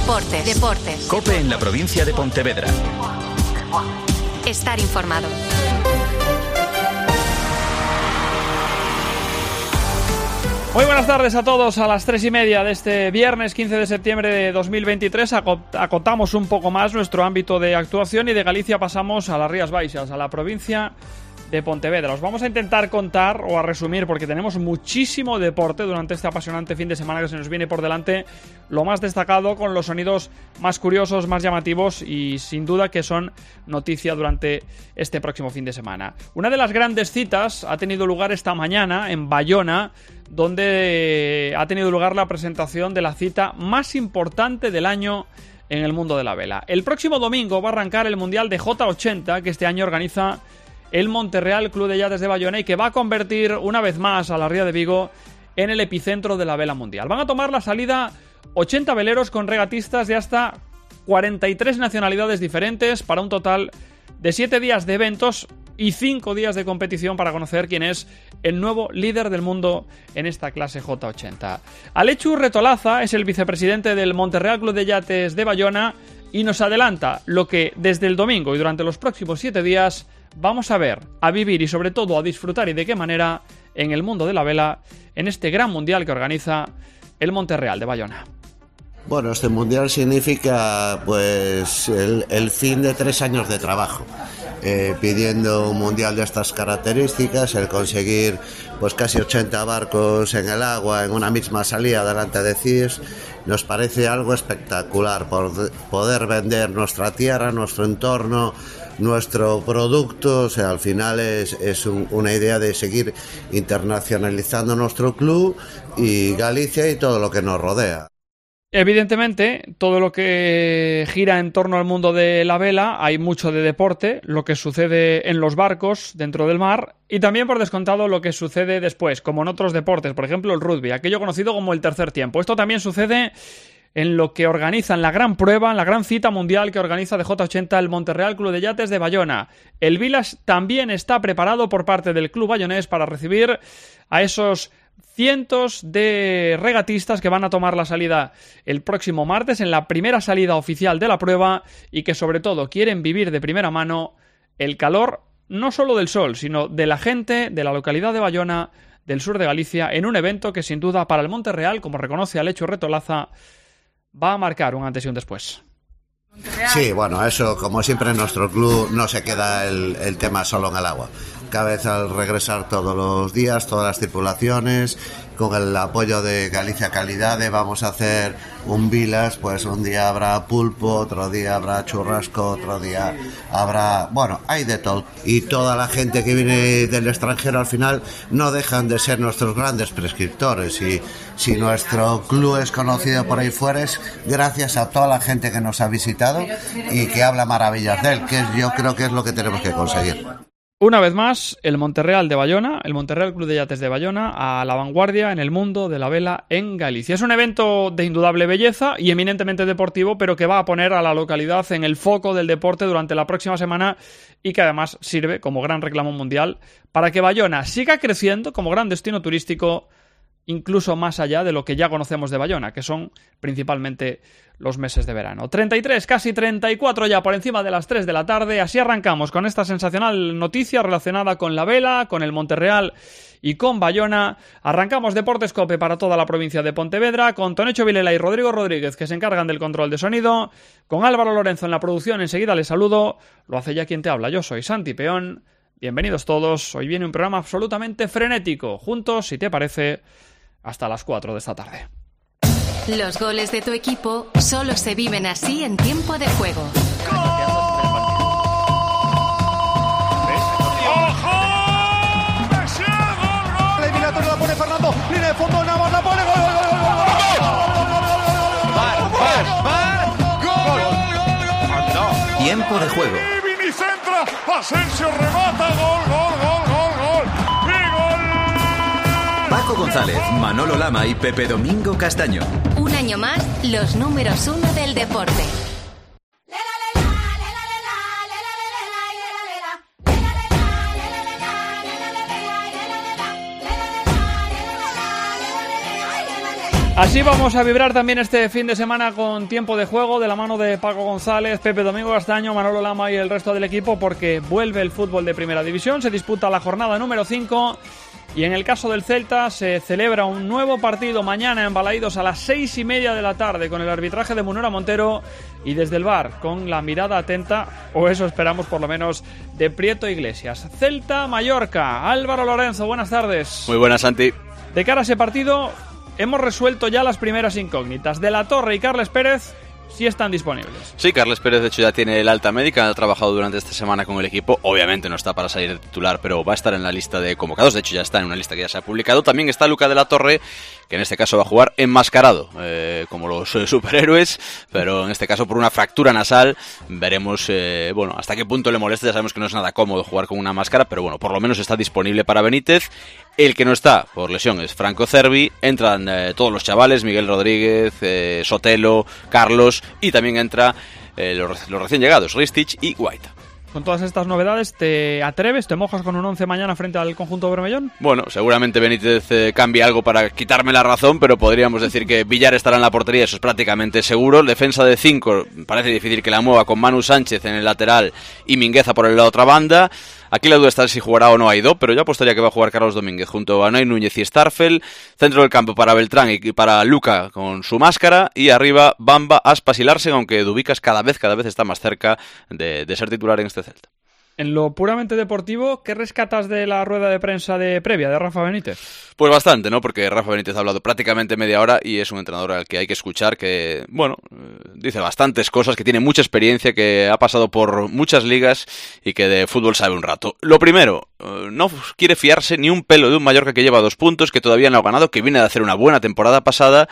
Deportes. COPE en la provincia de Pontevedra. Estar informado. Muy buenas tardes a todos. A las 3:30 de este viernes 15 de septiembre de 2023 acotamos un poco más nuestro ámbito de actuación y de Galicia pasamos a las Rías Baixas, a la provincia de Pontevedra. Os vamos a intentar contar o a resumir, porque tenemos muchísimo deporte durante este apasionante fin de semana que se nos viene por delante, lo más destacado con los sonidos más curiosos, más llamativos y sin duda que son noticia durante este próximo fin de semana. Una de las grandes citas ha tenido lugar esta mañana en Bayona, donde ha tenido lugar la presentación de la cita más importante del año en el mundo de la vela. El próximo domingo va a arrancar el Mundial de J80 que este año organiza el Monterreal Club de Yates de Bayona y que va a convertir una vez más a la Ría de Vigo en el epicentro de la vela mundial. Van a tomar la salida 80 veleros con regatistas de hasta 43 nacionalidades diferentes para un total de 7 días de eventos y 5 días de competición para conocer quién es el nuevo líder del mundo en esta clase J80. Alechu Retolaza es el vicepresidente del Monterreal Club de Yates de Bayona y nos adelanta lo que desde el domingo y durante los próximos 7 días vamos a ver, a vivir y sobre todo a disfrutar y de qué manera en el mundo de la vela en este gran mundial que organiza el Monterreal de Bayona. Bueno, este mundial significa pues el fin de 3 años de trabajo, pidiendo un mundial de estas características, el conseguir pues casi 80 barcos en el agua en una misma salida delante de CIES, nos parece algo espectacular por poder vender nuestra tierra, nuestro entorno, nuestro producto. O sea, al final es una idea de seguir internacionalizando nuestro club y Galicia y todo lo que nos rodea. Evidentemente, todo lo que gira en torno al mundo de la vela, hay mucho de deporte, lo que sucede en los barcos dentro del mar y también por descontado lo que sucede después, como en otros deportes, por ejemplo el rugby, aquello conocido como el tercer tiempo. Esto también sucede en lo que organizan la gran prueba, en la gran cita mundial que organiza de J80 el Monterreal Club de Yates de Bayona. El Village también está preparado por parte del club bayonés para recibir a esos cientos de regatistas que van a tomar la salida el próximo martes en la primera salida oficial de la prueba y que sobre todo quieren vivir de primera mano el calor no solo del sol, sino de la gente de la localidad de Bayona, del sur de Galicia, en un evento que sin duda para el Monterreal, como reconoce Alechu Retolaza, va a marcar un antes y un después. Sí, bueno, eso como siempre en nuestro club no se queda el tema solo en el agua. Cada vez al regresar todos los días, todas las tripulaciones, con el apoyo de Galicia Calidade vamos a hacer un Vilas, pues un día habrá pulpo, otro día habrá churrasco, otro día habrá... Bueno, hay de todo. Y toda la gente que viene del extranjero al final no dejan de ser nuestros grandes prescriptores. Y si nuestro club es conocido por ahí fuera es gracias a toda la gente que nos ha visitado y que habla maravillas de él, que yo creo que es lo que tenemos que conseguir. Una vez más, el Monterreal de Bayona, el Monterreal Club de Yates de Bayona, a la vanguardia en el mundo de la vela en Galicia. Es un evento de indudable belleza y eminentemente deportivo, pero que va a poner a la localidad en el foco del deporte durante la próxima semana y que además sirve como gran reclamo mundial para que Bayona siga creciendo como gran destino turístico, incluso más allá de lo que ya conocemos de Bayona, que son principalmente los meses de verano. 33, casi 34 ya por encima de las 3 de la tarde. Así arrancamos con esta sensacional noticia relacionada con la vela, con el Monterreal y con Bayona. Arrancamos Deportes COPE para toda la provincia de Pontevedra, con Tonecho Vilela y Rodrigo Rodríguez, que se encargan del control de sonido, con Álvaro Lorenzo en la producción. Enseguida les saludo. Lo hace ya quien te habla. Yo soy Santi Peón. Bienvenidos todos. Hoy viene un programa absolutamente frenético. Juntos, si te parece, hasta las 4 de esta tarde. Los goles de tu equipo solo se viven así en tiempo de juego. La eliminatoria la pone Fernando, línea de fondo, Navas la pone, gol. Tiempo de juego. Vini centra, Asensio remata, gol. Paco González, Manolo Lama y Pepe Domingo Castaño. Un año más, los números 1 del deporte. Así vamos a vibrar también este fin de semana con tiempo de juego de la mano de Paco González, Pepe Domingo Castaño, Manolo Lama y el resto del equipo, porque vuelve el fútbol de Primera División, se disputa la jornada número 5 y en el caso del Celta se celebra un nuevo partido mañana en Balaídos a las 6:30 de la tarde con el arbitraje de Munera Montero y desde el VAR con la mirada atenta, o eso esperamos por lo menos, de Prieto Iglesias. Celta-Mallorca, Álvaro Lorenzo, buenas tardes. Muy buenas, Santi. De cara a ese partido hemos resuelto ya las primeras incógnitas. De la Torre y Carles Pérez sí están disponibles. Sí, Carles Pérez de hecho ya tiene el alta médica, ha trabajado durante esta semana con el equipo, obviamente no está para salir de titular, pero va a estar en la lista de convocados, de hecho ya está en una lista que ya se ha publicado. También está Luca de la Torre, que en este caso va a jugar enmascarado, como los superhéroes, pero en este caso por una fractura nasal. Veremos hasta qué punto le molesta. Ya sabemos que no es nada cómodo jugar con una máscara, pero bueno, por lo menos está disponible para Benítez. El que no está por lesión es Franco Cervi. Entran todos los chavales, Miguel Rodríguez, Sotelo, Carlos, y también entra los recién llegados, Ristich y Guaita. Con todas estas novedades, ¿te atreves, te mojas con un 11 mañana frente al conjunto bermellón? Bueno, seguramente Benítez cambie algo para quitarme la razón, pero podríamos decir que Villar estará en la portería, eso es prácticamente seguro. Defensa de 5, parece difícil que la mueva con Manu Sánchez en el lateral y Mingueza por la otra banda. Aquí la duda está si jugará o no Aidó, pero yo apostaría que va a jugar Carlos Domínguez junto a Unai Núñez y Starfel. Centro del campo para Beltrán y para Luca con su máscara. Y arriba Bamba, Aspas y Larsen, aunque Dubicas cada vez está más cerca de ser titular en este Celta. En lo puramente deportivo, ¿qué rescatas de la rueda de prensa previa de Rafa Benítez? Pues bastante, ¿no? Porque Rafa Benítez ha hablado prácticamente media hora y es un entrenador al que hay que escuchar, que, dice bastantes cosas, que tiene mucha experiencia, que ha pasado por muchas ligas y que de fútbol sabe un rato. Lo primero, no quiere fiarse ni un pelo de un Mallorca que lleva 2 puntos, que todavía no ha ganado, que viene de hacer una buena temporada pasada.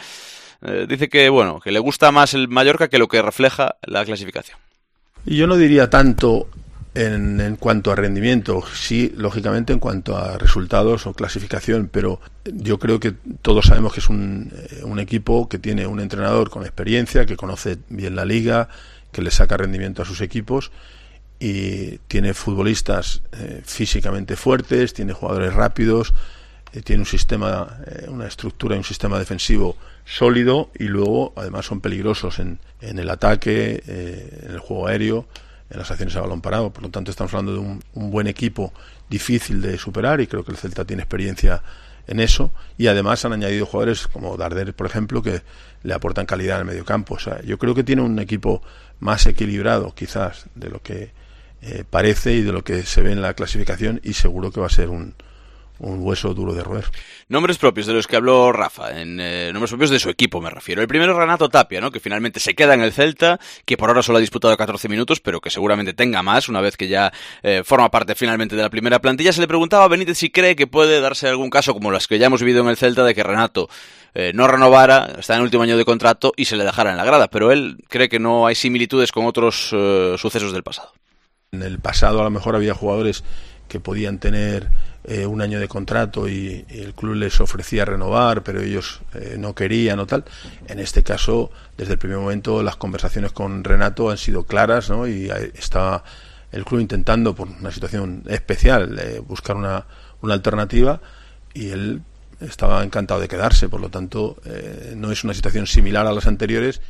Dice que, que le gusta más el Mallorca que lo que refleja la clasificación. Yo no diría tanto en cuanto a rendimiento, sí, lógicamente en cuanto a resultados o clasificación, pero yo creo que todos sabemos que es un equipo que tiene un entrenador con experiencia, que conoce bien la liga, que le saca rendimiento a sus equipos y tiene futbolistas físicamente fuertes, tiene jugadores rápidos, tiene un sistema, una estructura y un sistema defensivo sólido, y luego además son peligrosos en el ataque, en el juego aéreo, en las acciones a balón parado. Por lo tanto, estamos hablando de un buen equipo difícil de superar, y creo que el Celta tiene experiencia en eso, y además han añadido jugadores como Darder, por ejemplo, que le aportan calidad en el mediocampo. O sea, yo creo que tiene un equipo más equilibrado quizás de lo que parece y de lo que se ve en la clasificación, y seguro que va a ser un hueso duro de roer. Nombres propios de los que habló Rafa, nombres propios de su equipo me refiero. El primero es Renato Tapia, ¿no? Que finalmente se queda en el Celta, que por ahora solo ha disputado 14 minutos, pero que seguramente tenga más una vez que ya forma parte finalmente de la primera plantilla. Se le preguntaba a Benítez si cree que puede darse algún caso como los que ya hemos vivido en el Celta, de que Renato no renovara, está en el último año de contrato y se le dejara en la grada, pero él cree que no hay similitudes con otros sucesos del pasado. En el pasado a lo mejor había jugadores que podían tener un año de contrato y el club les ofrecía renovar, pero ellos no querían o tal. En este caso, desde el primer momento, las conversaciones con Renato han sido claras, ¿no? Y está el club intentando, por una situación especial, buscar una alternativa, y él estaba encantado de quedarse. Por lo tanto, no es una situación similar a las anteriores.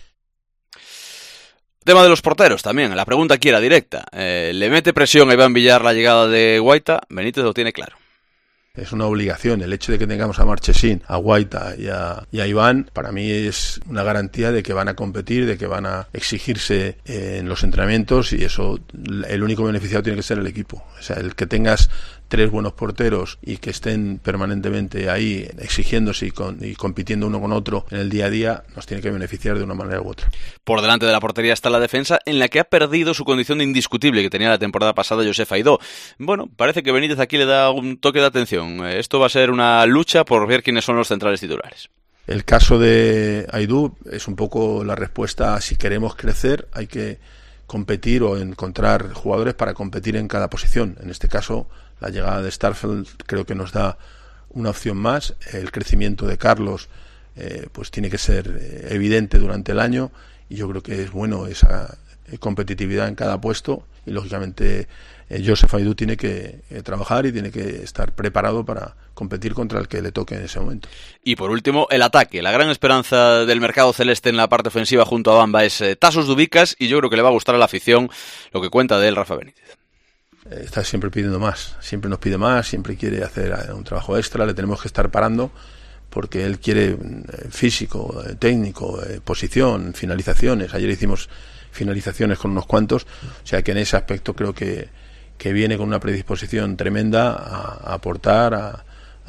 Tema de los porteros también, la pregunta aquí era directa. ¿Le mete presión a Iván Villar la llegada de Guaita? Benítez lo tiene claro. Es una obligación. El hecho de que tengamos a Marchesín, a Guaita y a Iván, para mí es una garantía de que van a competir, de que van a exigirse en los entrenamientos, y eso, el único beneficiado tiene que ser el equipo. O sea, el que tengas 3 buenos porteros y que estén permanentemente ahí exigiéndose y compitiendo uno con otro en el día a día, nos tiene que beneficiar de una manera u otra. Por delante de la portería está la defensa, en la que ha perdido su condición de indiscutible que tenía la temporada pasada Josef Aidó. Bueno, parece que Benítez aquí le da un toque de atención. Esto va a ser una lucha por ver quiénes son los centrales titulares. El caso de Aidó es un poco la respuesta a: si queremos crecer hay que competir o encontrar jugadores para competir en cada posición. En este caso, la llegada de Starfel creo que nos da una opción más. El crecimiento de Carlos pues tiene que ser evidente durante el año, y yo creo que es bueno esa competitividad en cada puesto, y lógicamente Joseph Aidú tiene que trabajar y tiene que estar preparado para competir contra el que le toque en ese momento. Y por último, el ataque. La gran esperanza del mercado celeste en la parte ofensiva junto a Bamba es Tasos Dubicas, y yo creo que le va a gustar a la afición lo que cuenta de él Rafa Benítez. Está siempre pidiendo más, siempre nos pide más, siempre quiere hacer un trabajo extra, le tenemos que estar parando porque él quiere físico, técnico, posición, finalizaciones. Ayer hicimos finalizaciones con unos cuantos, o sea que en ese aspecto creo que viene con una predisposición tremenda a aportar, a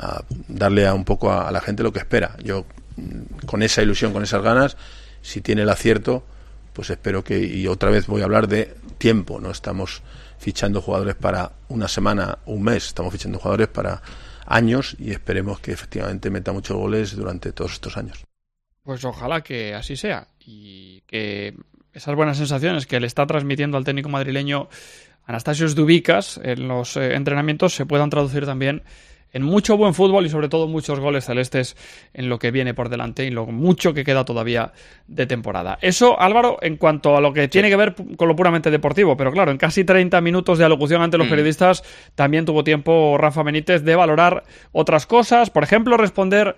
darle un poco a la gente lo que espera. Yo con esa ilusión, con esas ganas, si tiene el acierto, pues espero que, y otra vez voy a hablar de tiempo, no estamos fichando jugadores para una semana, un mes, estamos fichando jugadores para años y esperemos que efectivamente meta muchos goles durante todos estos años. Pues ojalá que así sea y que esas buenas sensaciones que le está transmitiendo al técnico madrileño Anastasios Dubicas en los entrenamientos se puedan traducir también en mucho buen fútbol y sobre todo muchos goles celestes en lo que viene por delante y lo mucho que queda todavía de temporada. Eso, Álvaro, en cuanto a lo que tiene que ver con lo puramente deportivo, pero claro, en casi 30 minutos de alocución ante los periodistas también tuvo tiempo Rafa Benítez de valorar otras cosas, por ejemplo, responder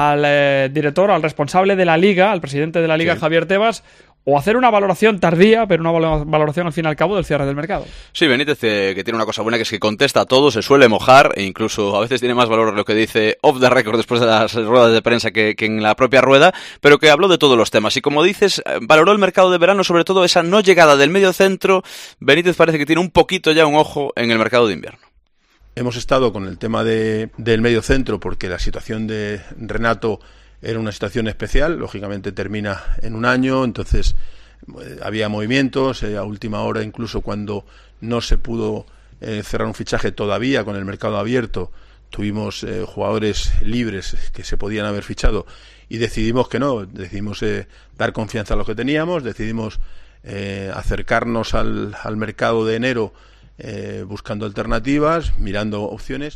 al director, al responsable de la Liga, al presidente de la Liga, Javier Tebas, o hacer una valoración tardía, pero una valoración al fin y al cabo del cierre del mercado. Sí, Benítez, que tiene una cosa buena, que es que contesta a todo, se suele mojar, e incluso a veces tiene más valor lo que dice off the record después de las ruedas de prensa que en la propia rueda, pero que habló de todos los temas. Y como dices, valoró el mercado de verano, sobre todo esa no llegada del medio centro. Benítez parece que tiene un poquito ya un ojo en el mercado de invierno. Hemos estado con el tema del medio centro porque la situación de Renato era una situación especial, lógicamente termina en un año, entonces había movimientos, a última hora incluso cuando no se pudo cerrar un fichaje todavía con el mercado abierto, tuvimos jugadores libres que se podían haber fichado y decidimos que no, decidimos dar confianza a lo que teníamos, decidimos acercarnos al mercado de enero buscando alternativas, mirando opciones.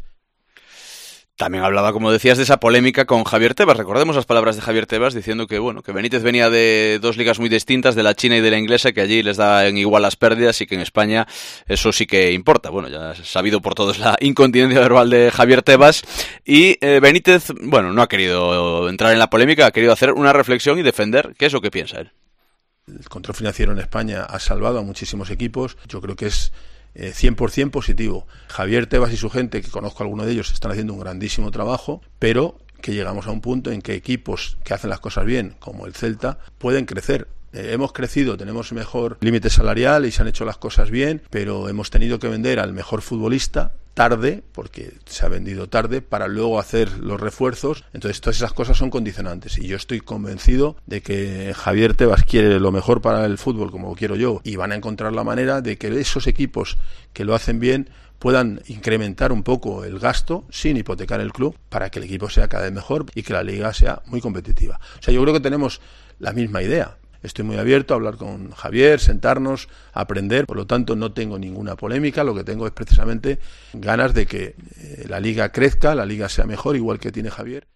También hablaba, como decías, de esa polémica con Javier Tebas. Recordemos las palabras de Javier Tebas diciendo que que Benítez venía de dos ligas muy distintas, de la china y de la inglesa, que allí les da en igual las pérdidas y que en España eso sí que importa. Bueno, ya sabido por todos la incontinencia verbal de Javier Tebas. Y Benítez, no ha querido entrar en la polémica, ha querido hacer una reflexión y defender qué es lo que piensa él. El control financiero en España ha salvado a muchísimos equipos. Yo creo que es 100% positivo. Javier Tebas y su gente, que conozco a alguno de ellos, están haciendo un grandísimo trabajo, pero que llegamos a un punto en que equipos que hacen las cosas bien, como el Celta, pueden crecer. Hemos crecido, tenemos mejor límite salarial y se han hecho las cosas bien, pero hemos tenido que vender al mejor futbolista tarde, porque se ha vendido tarde, para luego hacer los refuerzos. Entonces todas esas cosas son condicionantes y yo estoy convencido de que Javier Tebas quiere lo mejor para el fútbol, como lo quiero yo, y van a encontrar la manera de que esos equipos que lo hacen bien puedan incrementar un poco el gasto sin hipotecar el club para que el equipo sea cada vez mejor y que la liga sea muy competitiva. O sea, yo creo que tenemos la misma idea. Estoy muy abierto a hablar con Javier, sentarnos, aprender. Por lo tanto, no tengo ninguna polémica. Lo que tengo es precisamente ganas de que la liga crezca, la liga sea mejor, igual que tiene Javier.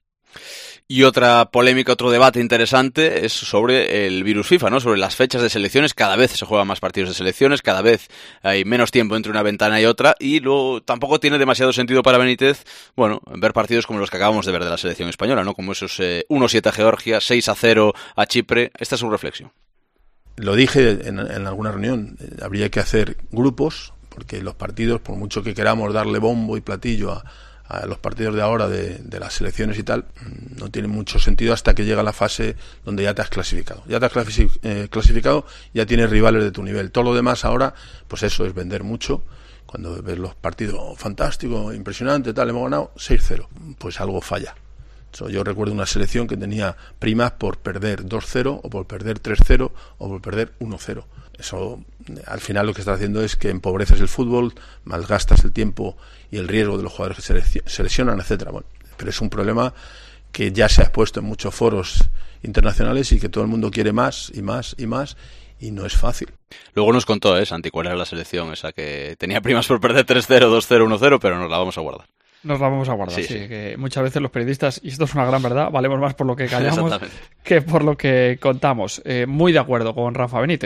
Y otra polémica, otro debate interesante es sobre el virus FIFA, ¿no? Sobre las fechas de selecciones. Cada vez se juegan más partidos de selecciones, cada vez hay menos tiempo entre una ventana y otra, y luego tampoco tiene demasiado sentido para Benítez, ver partidos como los que acabamos de ver de la selección española, ¿no? Como esos 1-7 a Georgia, 6-0 a Chipre. Esta es su reflexión. Lo dije en alguna reunión, habría que hacer grupos, porque los partidos, por mucho que queramos darle bombo y platillo a los partidos de ahora de las selecciones y tal, no tiene mucho sentido hasta que llega la fase donde ya te has clasificado. Ya te has clasificado, ya tienes rivales de tu nivel. Todo lo demás ahora, pues eso es vender mucho. Cuando ves los partidos fantásticos, impresionante, tal, hemos ganado 6-0, pues algo falla. Yo recuerdo una selección que tenía primas por perder 2-0 o por perder 3-0 o por perder 1-0. Eso, al final, lo que estás haciendo es que empobreces el fútbol, malgastas el tiempo y el riesgo de los jugadores que se lesionan, etcétera. Pero es un problema que ya se ha expuesto en muchos foros internacionales y que todo el mundo quiere más y más y más, y no es fácil. Luego nos contó, Santi, cuál era la selección esa que tenía primas por perder 3-0, 2-0, 1-0, pero nos la vamos a guardar. Nos la vamos a guardar, sí. Que muchas veces los periodistas, y esto es una gran verdad, valemos más por lo que callamos que por lo que contamos. Muy de acuerdo con Rafa Benítez.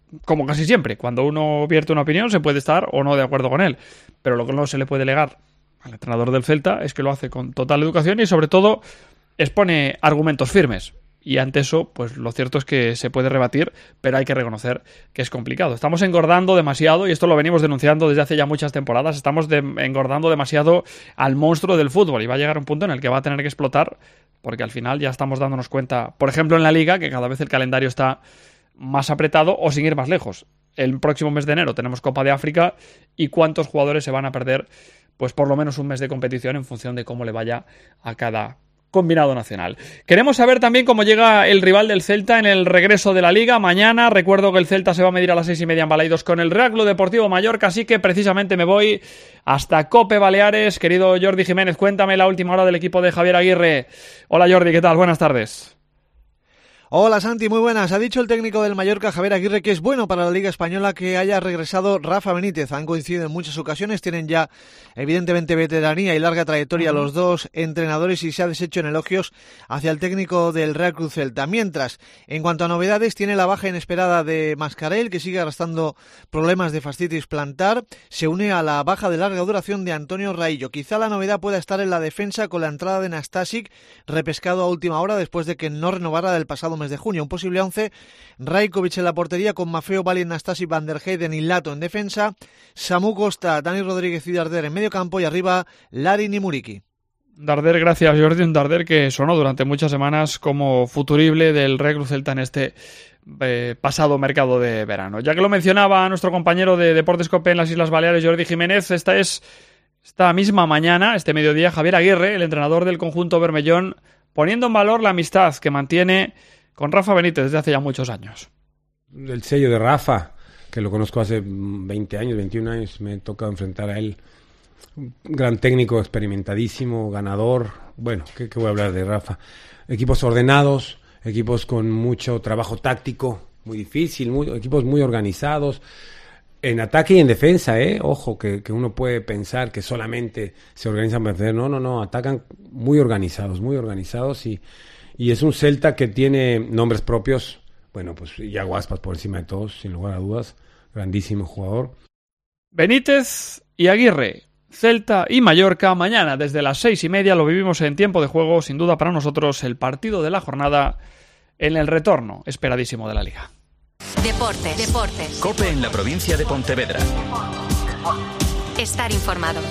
como casi siempre, cuando uno vierte una opinión se puede estar o no de acuerdo con él, pero lo que no se le puede delegar al entrenador del Celta es que lo hace con total educación y sobre todo expone argumentos firmes. Y ante eso, pues lo cierto es que se puede rebatir, pero hay que reconocer que es complicado. Estamos engordando demasiado, y esto lo venimos denunciando desde hace ya muchas temporadas, estamos engordando demasiado al monstruo del fútbol, y va a llegar un punto en el que va a tener que explotar, porque al final ya estamos dándonos cuenta, por ejemplo en la Liga, que cada vez el calendario está más apretado, o sin ir más lejos. El próximo mes de enero tenemos Copa de África, y cuántos jugadores se van a perder, pues por lo menos un mes de competición en función de cómo le vaya a cada combinado nacional. Queremos saber también cómo llega el rival del Celta en el regreso de la Liga mañana. Recuerdo que el Celta se va a medir a las 6:30 en Balaidos con el Real Club Deportivo Mallorca, así que precisamente me voy hasta Cope Baleares. Querido Jordi Jiménez, cuéntame la última hora del equipo de Javier Aguirre. Hola Jordi, ¿qué tal? Buenas tardes. Hola Santi, muy buenas. Ha dicho el técnico del Mallorca, Javier Aguirre, que es bueno para la Liga Española que haya regresado Rafa Benítez. Han coincidido en muchas ocasiones, tienen ya evidentemente veteranía y larga trayectoria los dos entrenadores y se ha deshecho en elogios hacia el técnico del Real Cruz Celta. Mientras, en cuanto a novedades, tiene la baja inesperada de Mascarell, que sigue arrastrando problemas de fascitis plantar. Se une a la baja de larga duración de Antonio Raillo. Quizá la novedad pueda estar en la defensa con la entrada de Nastasic, repescado a última hora después de que no renovara del pasado mes de junio. Un posible 11, Rajkovic en la portería con Maffeo, Bali, Nastasic, Van der Heyden y Lato en defensa, Samu Costa, Dani Rodríguez y Darder en medio campo y arriba Larin y Muriqui. Darder, gracias Jordi, un Darder que sonó durante muchas semanas como futurible del Real Cruz Celta en este pasado mercado de verano. Ya que lo mencionaba nuestro compañero de Deportes Cope en las Islas Baleares, Jordi Jiménez, esta misma mañana, este mediodía, Javier Aguirre, el entrenador del conjunto bermellón, poniendo en valor la amistad que mantiene con Rafa Benítez desde hace ya muchos años. El sello de Rafa, que lo conozco hace 20 años, 21 años, me toca enfrentar a él. Un gran técnico, experimentadísimo, ganador. Bueno, ¿qué voy a hablar de Rafa? Equipos ordenados, equipos con mucho trabajo táctico, muy difícil, equipos muy organizados. En ataque y en defensa, ojo, que uno puede pensar que solamente se organizan para defender. No, atacan muy organizados y es un Celta que tiene nombres propios. Bueno, pues Iago Aspas por encima de todos, sin lugar a dudas, grandísimo jugador. Benítez y Aguirre, Celta y Mallorca, mañana desde las 6:30 lo vivimos en tiempo de juego, sin duda para nosotros el partido de la jornada en el retorno esperadísimo de la Liga. Deportes. Cope en la provincia de Pontevedra. Estar informado.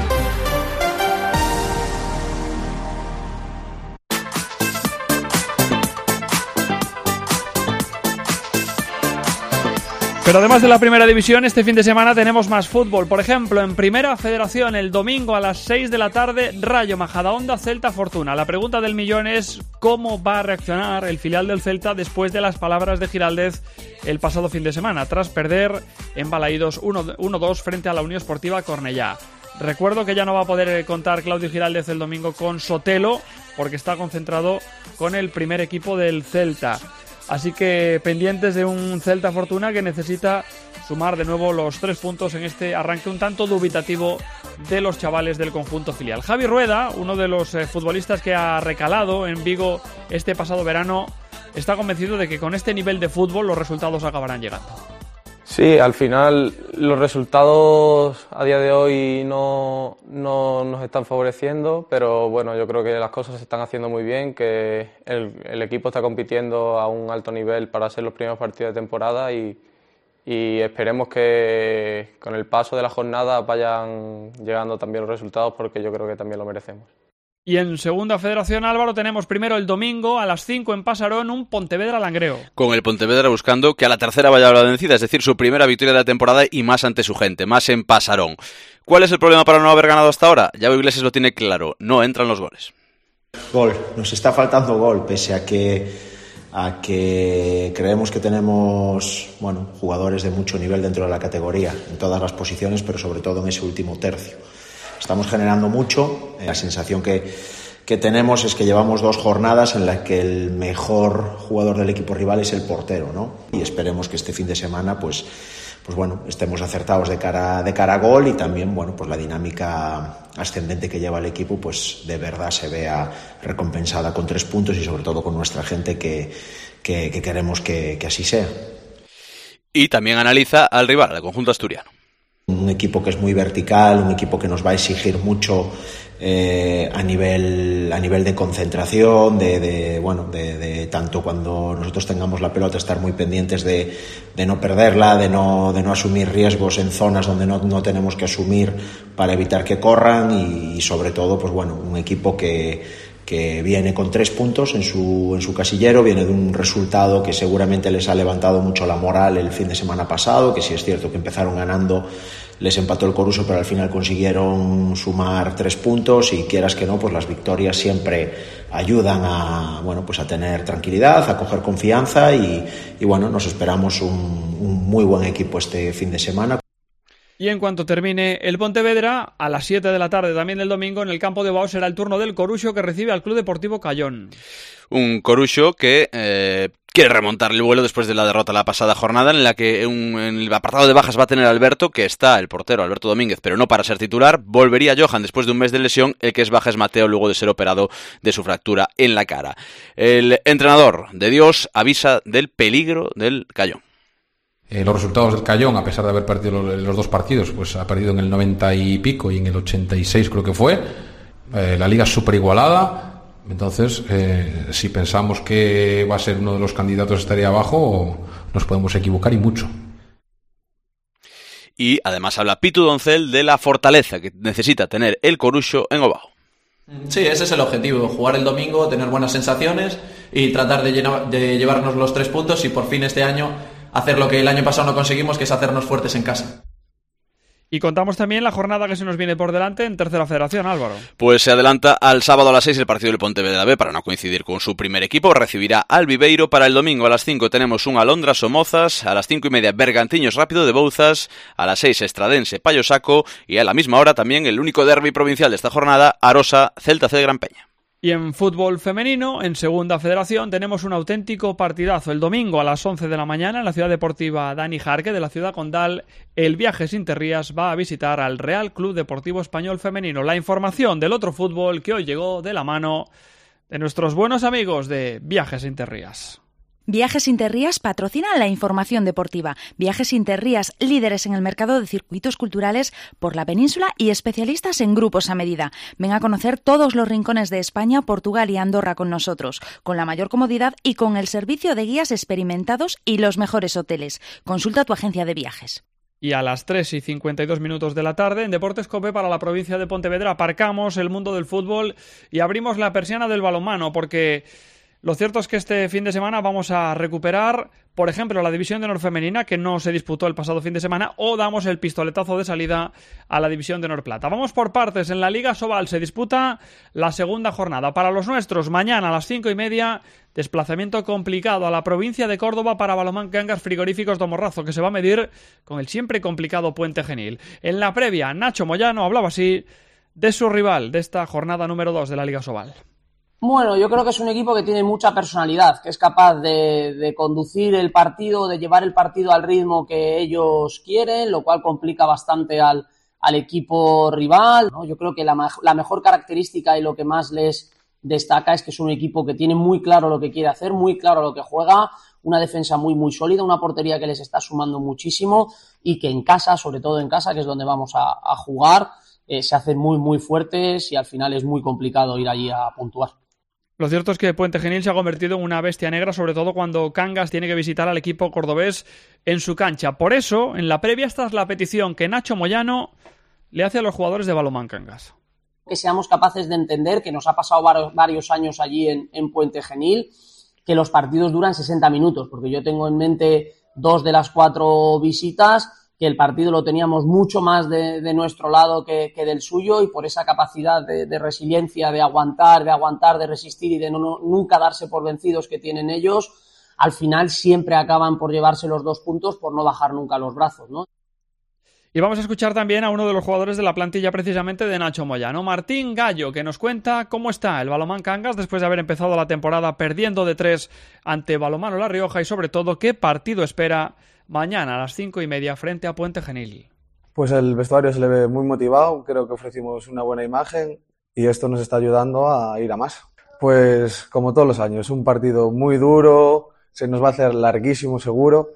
Pero además de la primera división, este fin de semana tenemos más fútbol. Por ejemplo, en Primera Federación, el domingo a las 6 de la tarde, Rayo Majadahonda, Celta Fortuna. La pregunta del millón es ¿cómo va a reaccionar el filial del Celta después de las palabras de Giraldez el pasado fin de semana, tras perder en Balaidos 1-2 frente a la Unión Esportiva Cornellá? Recuerdo que ya no va a poder contar Claudio Giraldez el domingo con Sotelo, porque está concentrado con el primer equipo del Celta. Así que pendientes de un Celta Fortuna que necesita sumar de nuevo los 3 puntos en este arranque un tanto dubitativo de los chavales del conjunto filial. Javi Rueda, uno de los futbolistas que ha recalado en Vigo este pasado verano, está convencido de que con este nivel de fútbol los resultados acabarán llegando. Sí, al final los resultados a día de hoy no nos están favoreciendo, pero bueno, yo creo que las cosas se están haciendo muy bien, que el equipo está compitiendo a un alto nivel para ser los primeros partidos de temporada y esperemos que con el paso de la jornada vayan llegando también los resultados, porque yo creo que también lo merecemos. Y en Segunda Federación, Álvaro, tenemos primero el domingo a las 5 en Pasarón un Pontevedra-Langreo. Con el Pontevedra buscando que a la tercera vaya la vencida, es decir, su primera victoria de la temporada y más ante su gente, más en Pasarón. ¿Cuál es el problema para no haber ganado hasta ahora? Yago Iglesias lo tiene claro, no entran los goles. Gol, nos está faltando gol, pese a que creemos que tenemos jugadores de mucho nivel dentro de la categoría, en todas las posiciones, pero sobre todo en ese último tercio. Estamos generando mucho. La sensación que tenemos es que llevamos 2 jornadas en las que el mejor jugador del equipo rival es el portero, ¿no? Y esperemos que este fin de semana pues estemos acertados de cara a gol y también pues la dinámica ascendente que lleva el equipo pues de verdad se vea recompensada con 3 puntos y sobre todo con nuestra gente que queremos que así sea. Y también analiza al rival, al conjunto asturiano. Un equipo que es muy vertical, un equipo que nos va a exigir mucho a nivel de concentración, de tanto cuando nosotros tengamos la pelota estar muy pendientes de no perderla, de no asumir riesgos en zonas donde no tenemos que asumir para evitar que corran y sobre todo pues bueno, un equipo que viene con 3 puntos en su casillero, viene de un resultado que seguramente les ha levantado mucho la moral el fin de semana pasado, que sí es cierto que empezaron ganando, les empató el Coruso, pero al final consiguieron sumar 3 puntos y quieras que no, pues las victorias siempre ayudan a tener tranquilidad, a coger confianza y bueno, nos esperamos un muy buen equipo este fin de semana. Y en cuanto termine el Pontevedra, a las 7 de la tarde también del domingo, en el campo de Bao será el turno del Coruxo, que recibe al Club Deportivo Cayón. Un Coruxo que quiere remontar el vuelo después de la derrota la pasada jornada, en la que en el apartado de bajas va a tener a Alberto, que está el portero Alberto Domínguez, pero no para ser titular. Volvería Johan después de un mes de lesión. El que es baja es Mateo, luego de ser operado de su fractura en la cara. El entrenador de Dios avisa del peligro del Cayón. Los resultados del Cayón, a pesar de haber perdido los 2 partidos, pues ha perdido en el 90 y pico y en el 86 creo que fue. La liga es súper igualada, entonces si pensamos que va a ser uno de los candidatos a estar ahí abajo, nos podemos equivocar y mucho. Y además habla Pitu Doncel de la fortaleza que necesita tener el Coruxo en Ovao. Sí, ese es el objetivo, jugar el domingo, tener buenas sensaciones y tratar de llevarnos los 3 puntos y por fin este año hacer lo que el año pasado no conseguimos, que es hacernos fuertes en casa. Y contamos también la jornada que se nos viene por delante en Tercera Federación, Álvaro. Pues se adelanta al sábado a las 6 el partido del Pontevedra B, para no coincidir con su primer equipo. Recibirá al Viveiro. Para el domingo a las 5 tenemos un Alondra Somozas, a las 5:30 Bergantiños Rápido de Bouzas, a las 6 Estradense Payo Saco y a la misma hora también el único derbi provincial de esta jornada, Arosa Celta C de Gran Peña. Y en fútbol femenino, en Segunda Federación, tenemos un auténtico partidazo. El domingo a las 11 de la mañana, en la ciudad deportiva Dani Jarque de la ciudad condal, el Viajes Interrías va a visitar al Real Club Deportivo Español Femenino. La información del otro fútbol que hoy llegó de la mano de nuestros buenos amigos de Viajes Interrías. Viajes Interrías patrocinan la información deportiva. Viajes Interrías, líderes en el mercado de circuitos culturales por la península y especialistas en grupos a medida. Ven a conocer todos los rincones de España, Portugal y Andorra con nosotros, con la mayor comodidad y con el servicio de guías experimentados y los mejores hoteles. Consulta tu agencia de viajes. Y a las 3:52 de la tarde, en Deportes Cope para la provincia de Pontevedra, aparcamos el mundo del fútbol y abrimos la persiana del balonmano, porque lo cierto es que este fin de semana vamos a recuperar, por ejemplo, la División de Honor femenina, que no se disputó el pasado fin de semana, o damos el pistoletazo de salida a la División de Honor plata. Vamos por partes. En la Liga Sobal se disputa la segunda jornada. Para los nuestros, mañana a las 5:30, desplazamiento complicado a la provincia de Córdoba para Balomán Cangas Frigoríficos do Morrazo, que se va a medir con el siempre complicado Puente Genil. En la previa, Nacho Moyano hablaba así de su rival de esta jornada número 2 de la Liga Sobal. Bueno, yo creo que es un equipo que tiene mucha personalidad, que es capaz de conducir el partido, de llevar el partido al ritmo que ellos quieren, lo cual complica bastante al equipo rival, ¿no? Yo creo que la mejor característica y lo que más les destaca es que es un equipo que tiene muy claro lo que quiere hacer, muy claro lo que juega, una defensa muy muy sólida, una portería que les está sumando muchísimo y que en casa, sobre todo en casa, que es donde vamos a jugar, se hacen muy muy fuertes y al final es muy complicado ir allí a puntuar. Lo cierto es que Puente Genil se ha convertido en una bestia negra, sobre todo cuando Cangas tiene que visitar al equipo cordobés en su cancha. Por eso, en la previa, esta es la petición que Nacho Moyano le hace a los jugadores de Balomán Cangas. Que seamos capaces de entender que nos ha pasado varios años allí en Puente Genil, que los partidos duran 60 minutos, porque yo tengo en mente 2 de las 4 visitas, que el partido lo teníamos mucho más de nuestro lado que del suyo, y por esa capacidad de resiliencia, de aguantar, de resistir y de nunca darse por vencidos que tienen ellos, al final siempre acaban por llevarse los 2 puntos por no bajar nunca los brazos, ¿no? Y vamos a escuchar también a uno de los jugadores de la plantilla precisamente de Nacho Moyano, Martín Gallo, que nos cuenta cómo está el Balomán Cangas después de haber empezado la temporada perdiendo de 3 ante Balomano La Rioja y sobre todo qué partido espera mañana a las 5:30 frente a Puente Genil. Pues el vestuario se le ve muy motivado, creo que ofrecimos una buena imagen y esto nos está ayudando a ir a más. Pues como todos los años, un partido muy duro, se nos va a hacer larguísimo seguro,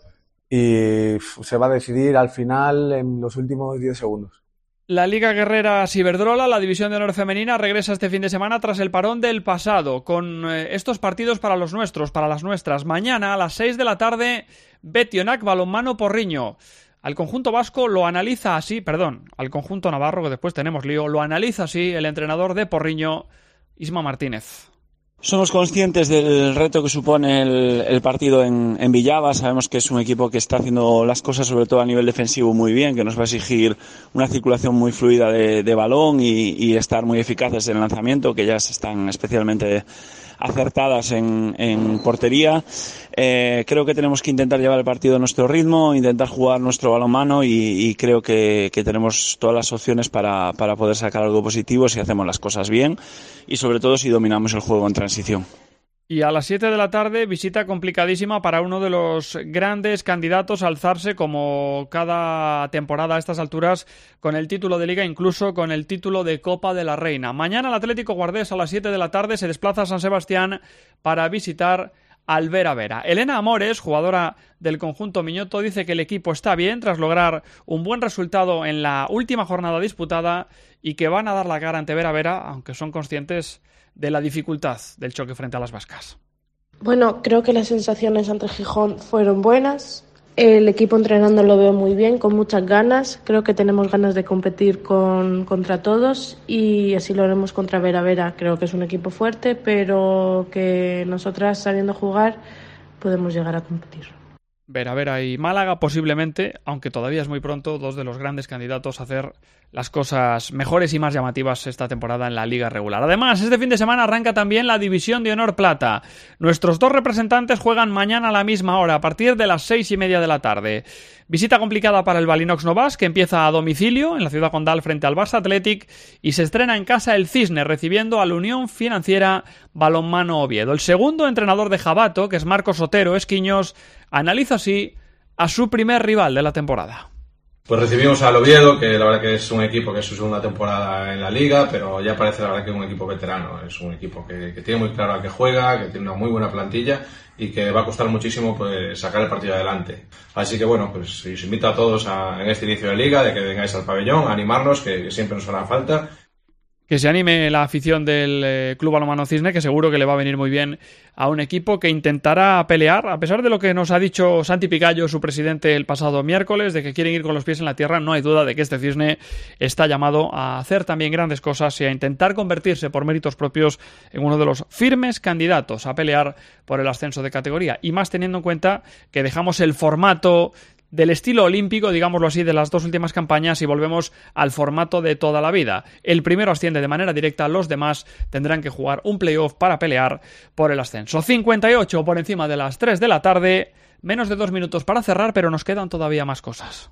y se va a decidir al final en los últimos 10 segundos. La Liga Guerreras Iberdrola, la división de honor femenina, regresa este fin de semana tras el parón del pasado, con estos partidos para los nuestros, para las nuestras. Mañana a las 6 de la tarde, Betionac Balonmano Porriño. Al conjunto vasco lo analiza así, al conjunto navarro, que después tenemos lío, lo analiza así el entrenador de Porriño, Isma Martínez. Somos conscientes del reto que supone el partido en Villava. Sabemos que es un equipo que está haciendo las cosas, sobre todo a nivel defensivo, muy bien, que nos va a exigir una circulación muy fluida de balón y estar muy eficaces en el lanzamiento, que ya están especialmente acertadas en portería. Creo que tenemos que intentar llevar el partido a nuestro ritmo, intentar jugar nuestro balonmano y creo que tenemos todas las opciones para poder sacar algo positivo si hacemos las cosas bien y sobre todo si dominamos el juego en transición. Y a las 7 de la tarde, visita complicadísima para uno de los grandes candidatos a alzarse como cada temporada a estas alturas con el título de Liga, incluso con el título de Copa de la Reina. Mañana el Atlético Guardés a las 7 de la tarde se desplaza a San Sebastián para visitar al Vera Vera. Elena Amores, jugadora del conjunto Miñoto, dice que el equipo está bien tras lograr un buen resultado en la última jornada disputada y que van a dar la cara ante Vera Vera, aunque son conscientes de la dificultad del choque frente a las vascas. Bueno, creo que las sensaciones ante Gijón fueron buenas. El equipo entrenando lo veo muy bien, con muchas ganas. Creo que tenemos ganas de competir contra todos y así lo haremos contra Vera Vera. Creo que es un equipo fuerte, pero que nosotras, sabiendo jugar, podemos llegar a competir. Vera Vera y Málaga posiblemente, aunque todavía es muy pronto, dos de los grandes candidatos a hacer las cosas mejores y más llamativas esta temporada en la Liga regular. Además, este fin de semana arranca también la División de Honor Plata. Nuestros dos representantes juegan mañana a la misma hora, a partir de las 6:30 de la tarde. Visita complicada para el Balinox Novas, que empieza a domicilio en la ciudad condal frente al Barça Athletic, y se estrena en casa el Cisne, recibiendo a la Unión Financiera Balonmano Oviedo. El segundo entrenador de Jabato, que es Marcos Otero Esquiños, analiza así a su primer rival de la temporada. Pues recibimos al Oviedo, que la verdad que es un equipo que es su segunda temporada en la Liga, pero ya parece la verdad que es un equipo veterano. Es un equipo que tiene muy claro a qué juega, que tiene una muy buena plantilla y que va a costar muchísimo pues sacar el partido adelante. Así que bueno, pues os invito a todos en este inicio de Liga, de que vengáis al pabellón, a animarnos, que siempre nos hará falta. Que se anime la afición del Club Balonmano Cisne, que seguro que le va a venir muy bien a un equipo que intentará pelear, a pesar de lo que nos ha dicho Santi Picallo, su presidente, el pasado miércoles, de que quieren ir con los pies en la tierra. No hay duda de que este Cisne está llamado a hacer también grandes cosas y a intentar convertirse por méritos propios en uno de los firmes candidatos a pelear por el ascenso de categoría. Y más teniendo en cuenta que dejamos el formato del estilo olímpico, digámoslo así, de las dos últimas campañas y volvemos al formato de toda la vida. El primero asciende de manera directa, los demás tendrán que jugar un playoff para pelear por el ascenso. 58 por encima de las 3 de la tarde, menos de 2 minutos para cerrar, pero nos quedan todavía más cosas.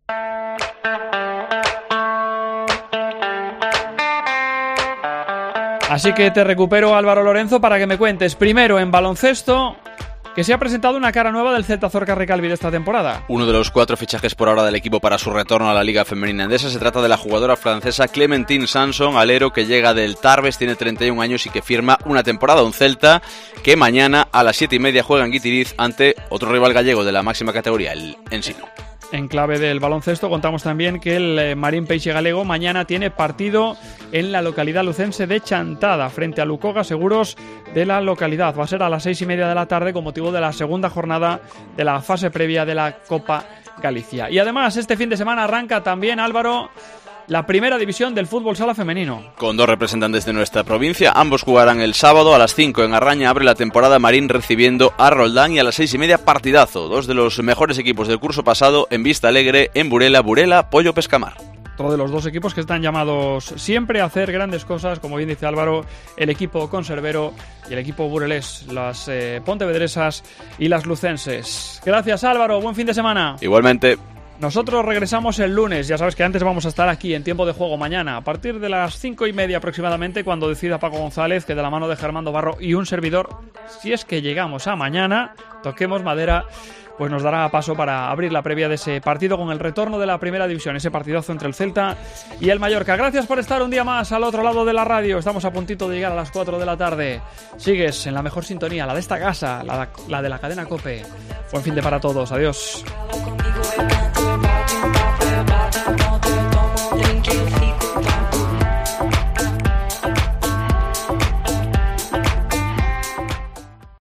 Así que te recupero, Álvaro Lorenzo, para que me cuentes primero en baloncesto que se ha presentado una cara nueva del Celta Zorca Recalvi de esta temporada. Uno de los 4 fichajes por ahora del equipo para su retorno a la Liga Femenina Endesa. Se trata de la jugadora francesa Clementine Sanson, alero, que llega del Tarbes, tiene 31 años y que firma una temporada. Un Celta que mañana a las 7:30 juega en Guitiriz ante otro rival gallego de la máxima categoría, el Ensino. En clave del baloncesto contamos también que el Marín Peixe Galego mañana tiene partido en la localidad lucense de Chantada frente a Lucoga Seguros de la localidad. Va a ser a las 6:30 de la tarde con motivo de la segunda jornada de la fase previa de la Copa Galicia. Y además este fin de semana arranca también, Álvaro, la primera división del fútbol sala femenino. Con 2 representantes de nuestra provincia, ambos jugarán el sábado a las 5 en Arraña. Abre la temporada Marín recibiendo a Roldán, y a las 6:30 partidazo. 2 de los mejores equipos del curso pasado en Vista Alegre, en Burela, Pollo Pescamar. Otro de los dos equipos que están llamados siempre a hacer grandes cosas, como bien dice Álvaro, el equipo conservero y el equipo burelés, las pontevedresas y las lucenses. Gracias, Álvaro, buen fin de semana. Igualmente. Nosotros regresamos el lunes. Ya sabes que antes vamos a estar aquí en Tiempo de Juego mañana, a partir de las 5:30 aproximadamente, cuando decida Paco González que de la mano de Germán Barro y un servidor, si es que llegamos a mañana, toquemos madera, pues nos dará paso para abrir la previa de ese partido con el retorno de la primera división, ese partidazo entre el Celta y el Mallorca. Gracias por estar un día más al otro lado de la radio. Estamos a puntito de llegar a las 4 de la tarde. Sigues en la mejor sintonía, la de esta casa, la de la cadena COPE. Buen fin de para todos. Adiós.